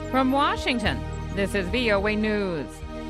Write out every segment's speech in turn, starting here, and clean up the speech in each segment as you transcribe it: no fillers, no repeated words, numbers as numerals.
From Washington, this is VOA News.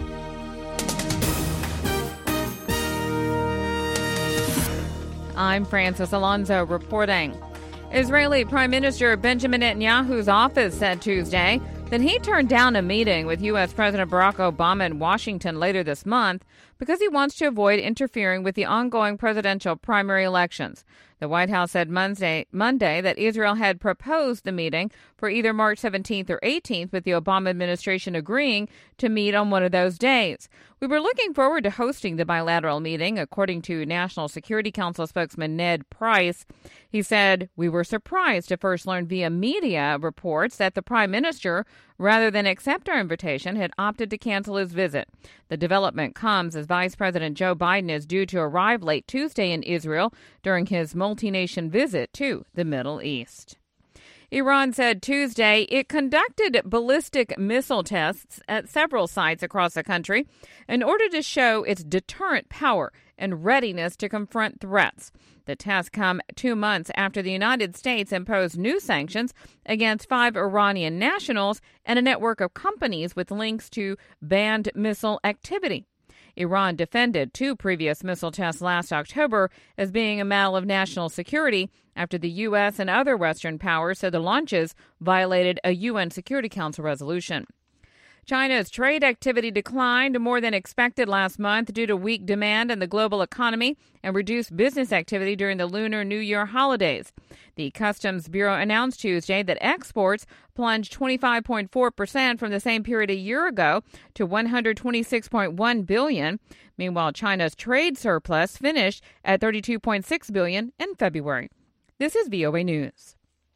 I'm Francis Alonso reporting. Israeli Prime Minister Benjamin Netanyahu's office said Tuesday that he turned down a meeting with U.S. President Barack Obama in Washington later this month because he wants to avoid interfering with the ongoing presidential primary elections. The White House said Monday that Israel had proposed the meeting for either March 17th or 18th, with the Obama administration agreeing to meet on one of those days. We were looking forward to hosting the bilateral meeting, according to National Security Council spokesman Ned Price. He said, "We were surprised to first learn via media reports that the prime minister, rather than accept our invitation, had opted to cancel his visit." The development comes as Vice President Joe Biden is due to arrive late Tuesday in Israel during his multi-nation visit to the Middle East. Iran said Tuesday it conducted ballistic missile tests at several sites across the country in order to show its deterrent power and readiness to confront threats. The tests come 2 months after the United States imposed new sanctions against 5 Iranian nationals and a network of companies with links to banned missile activity. Iran defended 2 previous missile tests last October as being a matter of national security after the U.S. and other Western powers said the launches violated a UN Security Council resolution. China's trade activity declined more than expected last month due to weak demand in the global economy and reduced business activity during the Lunar New Year holidays. The Customs Bureau announced Tuesday that exports plunged 25.4% from the same period a year ago to $126.1 billion. Meanwhile, China's trade surplus finished at $32.6 billion in February. This is VOA News.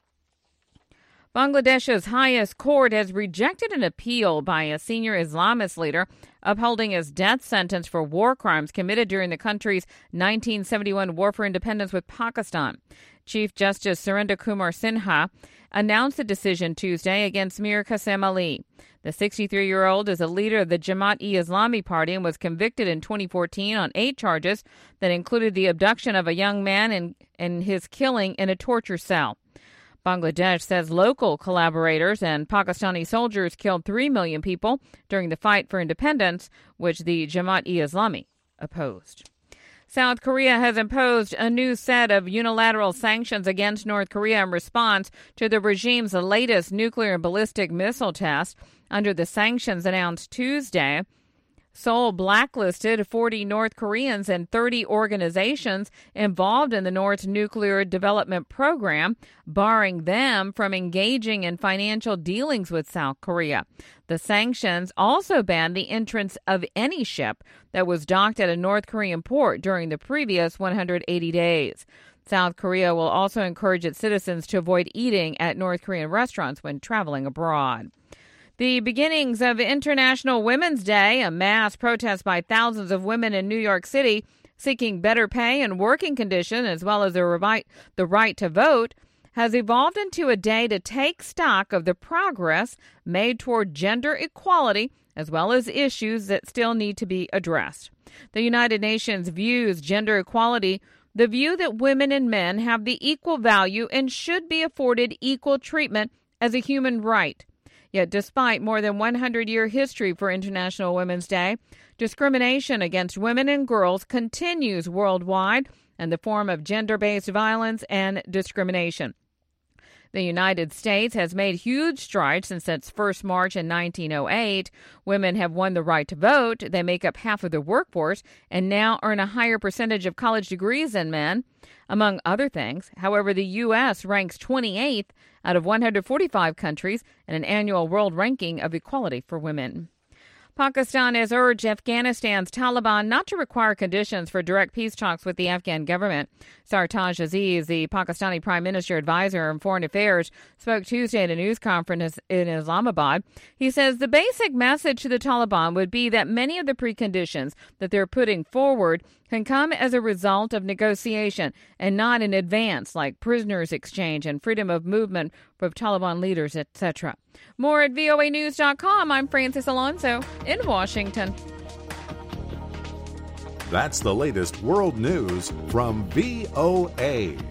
Bangladesh's highest court has rejected an appeal by a senior Islamist leader upholding his death sentence for war crimes committed during the country's 1971 war for independence with Pakistan. Chief Justice Surinder Kumar Sinha announced the decision Tuesday against Mir Qasim Ali. The 63-year-old is a leader of the Jamaat-e-Islami party and was convicted in 2014 on 8 charges that included the abduction of a young man and his killing in a torture cell. Bangladesh says local collaborators and Pakistani soldiers killed 3 million people during the fight for independence, which the Jamaat-e-Islami opposed. South Korea has imposed a new set of unilateral sanctions against North Korea in response to the regime's latest nuclear and ballistic missile test. Under the sanctions announced Tuesday, Seoul blacklisted 40 North Koreans and 30 organizations involved in the North's nuclear development program, barring them from engaging in financial dealings with South Korea. The sanctions also banned the entrance of any ship that was docked at a North Korean port during the previous 180 days. South Korea will also encourage its citizens to avoid eating at North Korean restaurants when traveling abroad. The beginnings of International Women's Day, a mass protest by thousands of women in New York City seeking better pay and working conditions, as well as the right to vote, has evolved into a day to take stock of the progress made toward gender equality, as well as issues that still need to be addressed. The United Nations views gender equality the view that women and men have the equal value and should be afforded equal treatment as a human right. Yet despite more than 100-year history for International Women's Day, discrimination against women and girls continues worldwide in the form of gender-based violence and discrimination. The United States has made huge strides since its first march in 1908. Women have won the right to vote. They make up half of the workforce and now earn a higher percentage of college degrees than men, among other things. However, the U.S. ranks 28th out of 145 countries in an annual world ranking of equality for women. Pakistan has urged Afghanistan's Taliban not to require conditions for direct peace talks with the Afghan government. Sartaj Aziz, the Pakistani Prime Minister advisor on foreign affairs, spoke Tuesday at a news conference in Islamabad. He says the basic message to the Taliban would be that many of the preconditions that they're putting forward can come as a result of negotiation and not in advance, like prisoners exchange and freedom of movement for Taliban leaders, etc. More at voanews.com. I'm Francis Alonso in Washington. That's the latest world news from VOA.